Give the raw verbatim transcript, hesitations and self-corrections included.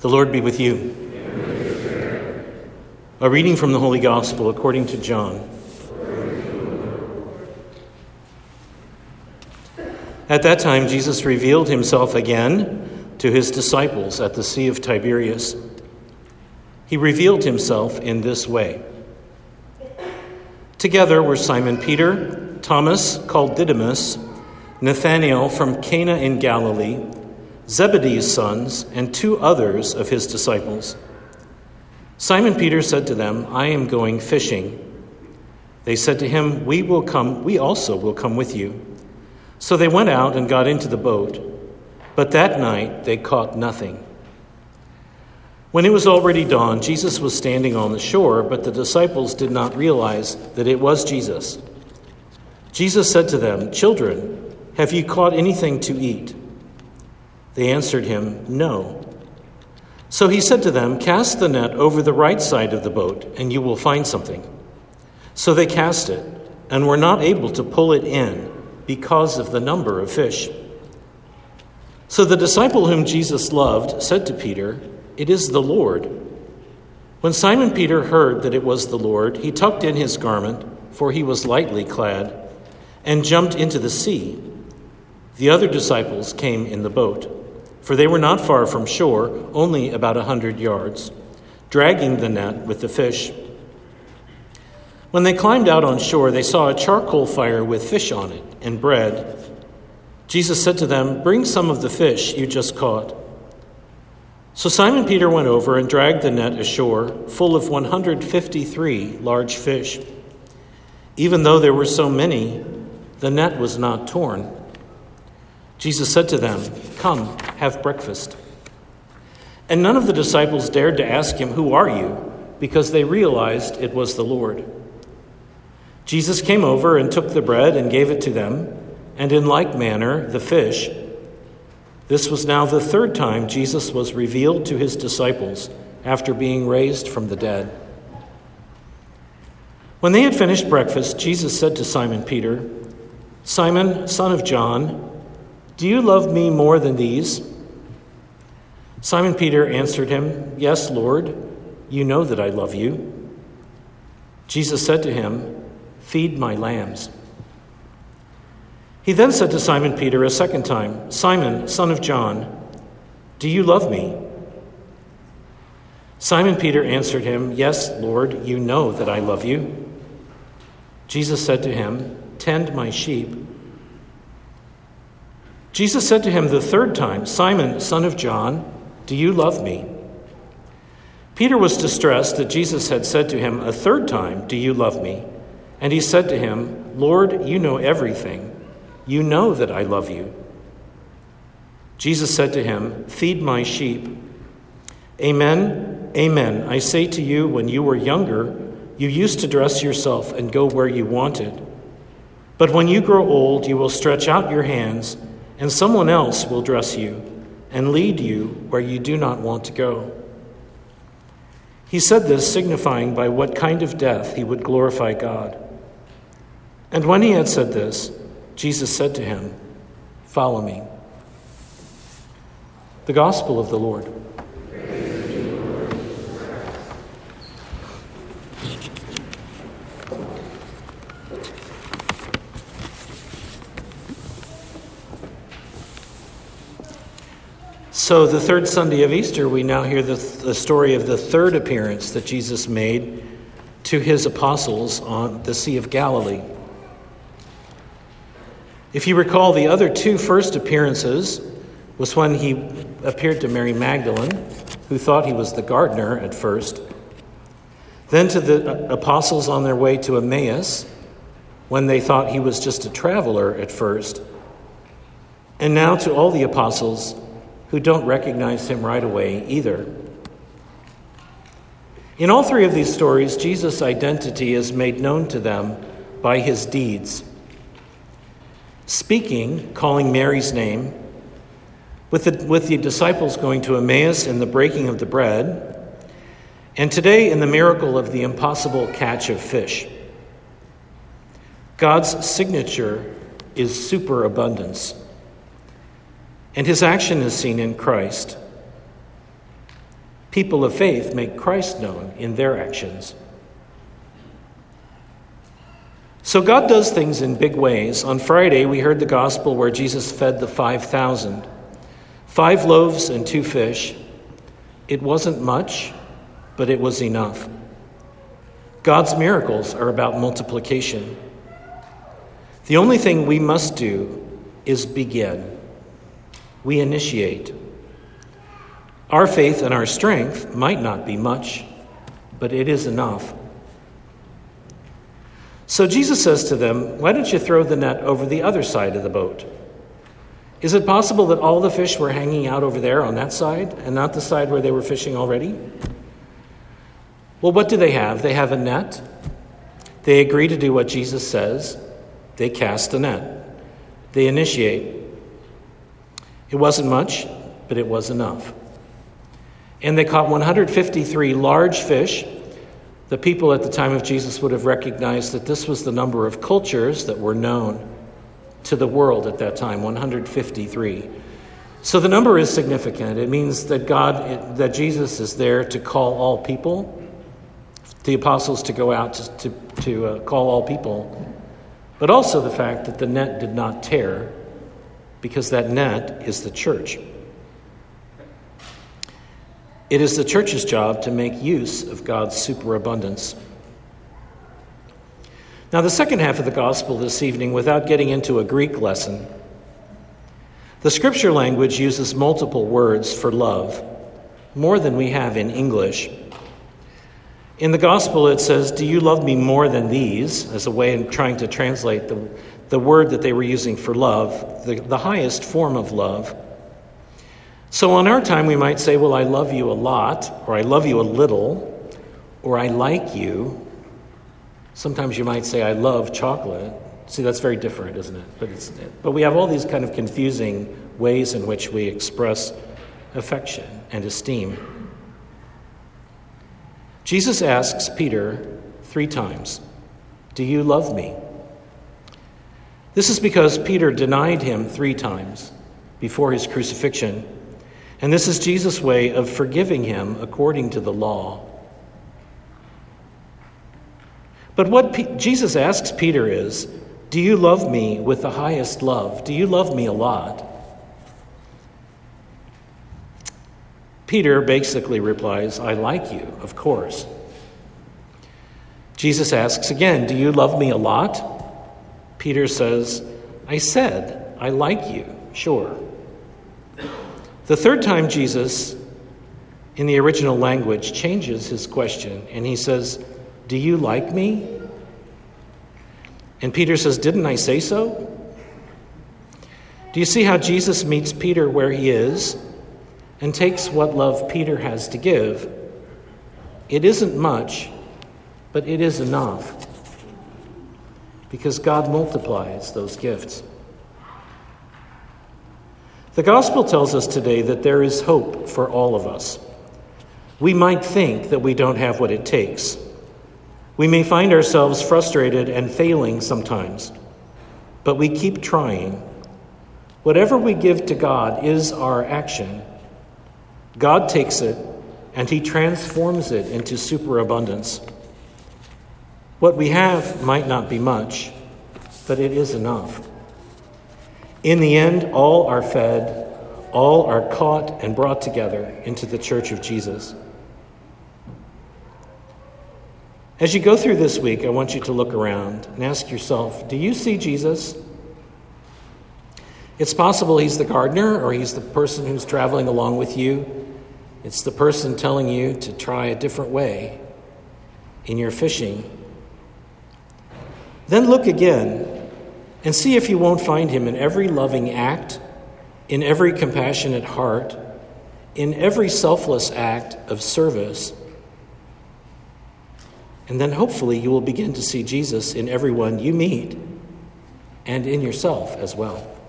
The Lord be with you. A reading from the Holy Gospel according to John. At that time, Jesus revealed himself again to his disciples at the Sea of Tiberias. He revealed himself in this way. Together were Simon Peter, Thomas, called Didymus, Nathanael from Cana in Galilee, Zebedee's sons, and two others of his disciples. Simon Peter said to them, "I am going fishing." They said to him, "We will come, we also will come with you." So they went out and got into the boat, but that night they caught nothing. When it was already dawn, Jesus was standing on the shore, but the disciples did not realize that it was Jesus. Jesus said to them, "Children, have you caught anything to eat?" They answered him, "No." So he said to them, "Cast the net over the right side of the boat, and you will find something." So they cast it, and were not able to pull it in because of the number of fish. So the disciple whom Jesus loved said to Peter, "It is the Lord." When Simon Peter heard that it was the Lord, he tucked in his garment, for he was lightly clad, and jumped into the sea. The other disciples came in the boat, for they were not far from shore, only about a hundred yards, dragging the net with the fish. When they climbed out on shore, they saw a charcoal fire with fish on it and bread. Jesus said to them, "Bring some of the fish you just caught." So Simon Peter went over and dragged the net ashore, full of one hundred fifty-three large fish. Even though there were so many, the net was not torn. Jesus said to them, "Come, have breakfast." And none of the disciples dared to ask him, "Who are you?" because they realized it was the Lord. Jesus came over and took the bread and gave it to them, and in like manner the fish. This was now the third time Jesus was revealed to his disciples after being raised from the dead. When they had finished breakfast, Jesus said to Simon Peter, "Simon, son of John, do you love me more than these?" Simon Peter answered him, "Yes, Lord, you know that I love you." Jesus said to him, "Feed my lambs." He then said to Simon Peter a second time, "Simon, son of John, do you love me?" Simon Peter answered him, "Yes, Lord, you know that I love you." Jesus said to him, "Tend my sheep." Jesus said to him the third time, "Simon, son of John, do you love me?" Peter was distressed that Jesus had said to him a third time, "Do you love me?" And he said to him, "Lord, you know everything. You know that I love you." Jesus said to him, "Feed my sheep. Amen, amen, I say to you, when you were younger, you used to dress yourself and go where you wanted. But when you grow old, you will stretch out your hands, and someone else will dress you and lead you where you do not want to go." He said this, signifying by what kind of death he would glorify God. And when he had said this, Jesus said to him, "Follow me." The Gospel of the Lord. So the third Sunday of Easter, we now hear the, the story of the third appearance that Jesus made to his apostles on the Sea of Galilee. If you recall, the other two first appearances was when he appeared to Mary Magdalene, who thought he was the gardener at first, then to the apostles on their way to Emmaus, when they thought he was just a traveler at first, and now to all the apostles who don't recognize him right away either. In all three of these stories, Jesus' identity is made known to them by his deeds. Speaking, calling Mary's name, with the, with the disciples going to Emmaus in the breaking of the bread, and today in the miracle of the impossible catch of fish. God's signature is superabundance, and his action is seen in Christ. People of faith make Christ known in their actions. So God does things in big ways. On Friday, we heard the gospel where Jesus fed the five thousand. Five loaves and two fish. It wasn't much, but it was enough. God's miracles are about multiplication. The only thing we must do is begin. We initiate. Our faith and our strength might not be much, but it is enough. So Jesus says to them, why don't you throw the net over the other side of the boat? Is it possible that all the fish were hanging out over there on that side and not the side where they were fishing already? Well, what do they have? They have a net. They agree to do what Jesus says. They cast a net. They initiate. It wasn't much, but it was enough. And they caught one hundred fifty-three large fish. The people at the time of Jesus would have recognized that this was the number of cultures that were known to the world at that time, one hundred fifty-three. So the number is significant. It means that God, that Jesus is there to call all people, the apostles to go out to, to, to uh, call all people, but also the fact that the net did not tear, because that net is the church. It is the church's job to make use of God's superabundance. Now, the second half of the gospel this evening, without getting into a Greek lesson, the scripture language uses multiple words for love, more than we have in English. In the gospel, it says, do you love me more than these, as a way of trying to translate the, the word that they were using for love, the, the highest form of love. So on our time, we might say, well, I love you a lot, or I love you a little, or I like you. Sometimes you might say, I love chocolate. See, that's very different, isn't it? But, it's, but we have all these kind of confusing ways in which we express affection and esteem. Jesus asks Peter three times, do you love me? This is because Peter denied him three times before his crucifixion. And this is Jesus' way of forgiving him according to the law. But what P- Jesus asks Peter is, do you love me with the highest love? Do you love me a lot? Peter basically replies, I like you, of course. Jesus asks again, do you love me a lot? Peter says, I said, I like you, sure. The third time Jesus, in the original language, changes his question, and he says, do you like me? And Peter says, didn't I say so? Do you see how Jesus meets Peter where he is and takes what love Peter has to give? It isn't much, but it is enough, because God multiplies those gifts. The gospel tells us today that there is hope for all of us. We might think that we don't have what it takes. We may find ourselves frustrated and failing sometimes, but we keep trying. Whatever we give to God is our action. God takes it and he transforms it into superabundance. What we have might not be much, but it is enough. In the end, all are fed, all are caught and brought together into the church of Jesus. As you go through this week, I want you to look around and ask yourself, do you see Jesus? It's possible he's the gardener, or he's the person who's traveling along with you. It's the person telling you to try a different way in your fishing. Then look again and see if you won't find him in every loving act, in every compassionate heart, in every selfless act of service. And then hopefully you will begin to see Jesus in everyone you meet and in yourself as well.